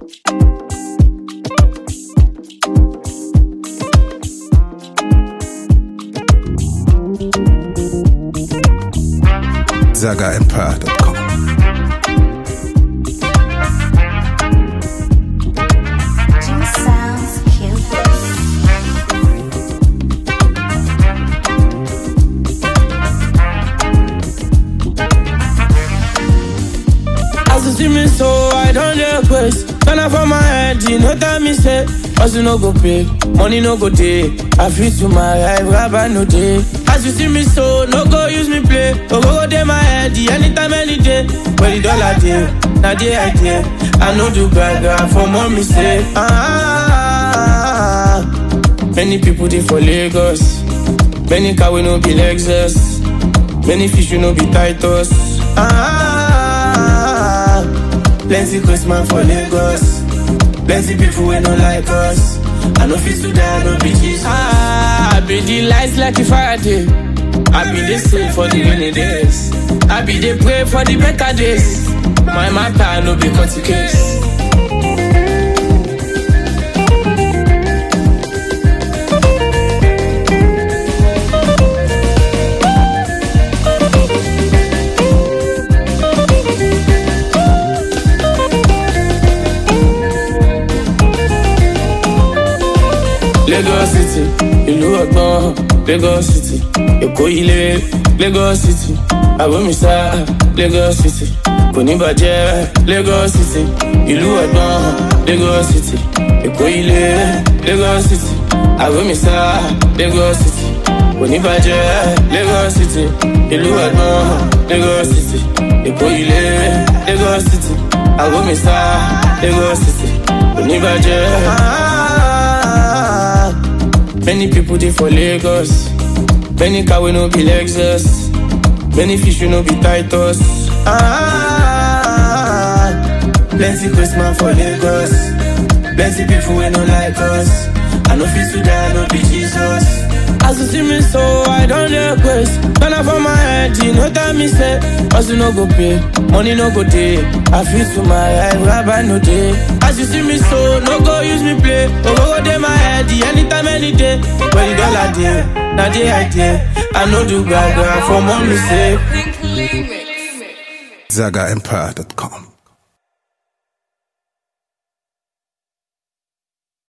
ZagaEmpire.com. As you see me so, I don't request. Turn up for my head, you know that me say. Also no go pay, money no go day. I feel to my life, rabbi no day. As you see me so, no go use me play. Go day my head, anytime, any day. But the dollar day, now the idea. I know do gaga for mommy say. Many people they for Lagos. Many car we no be Lexus. Many fish we no be Titus. Plenty Christmas for Lagos. Plenty people we no like us. I know fit to die, I no be Jesus. I be the lights like a Friday. I be the same for the rainy days. I be the pray for the better days. My matter no be cut case. Lagos City, ìlú ọgbọ́n, Lagos City, Èkó ilé, Lagos City, Àbómísá, Lagos City, kò ní bàjẹ́, Lagos City, ìlú ọgbọ́n, Lagos City, Èkó ilé, Lagos City, Àbómísá, Lagos City, kò ní bàjẹ́, Lagos City, ìlú ọgbọ́n, Lagos City, Èkó ilé, Lagos City, Àbómísá, Lagos City, kò ní bàjẹ́. Many people they for Lagos. Many car we no be Lexus. Many fish we no be Titus. Plenty Christmas for Lagos. Plenty people we no like us. I know fit to die, I no be Jesus. As you see me so, I don't request. Turn up for my head, you know that me say. Also no go pay, money no go day. I feel to my life, rabbi no day. As you see me so, no go use me play. Go day my head, anytime, any day. When the dollar day, now the idea. I know do gaga for mommy say. ZagaEmpire.com.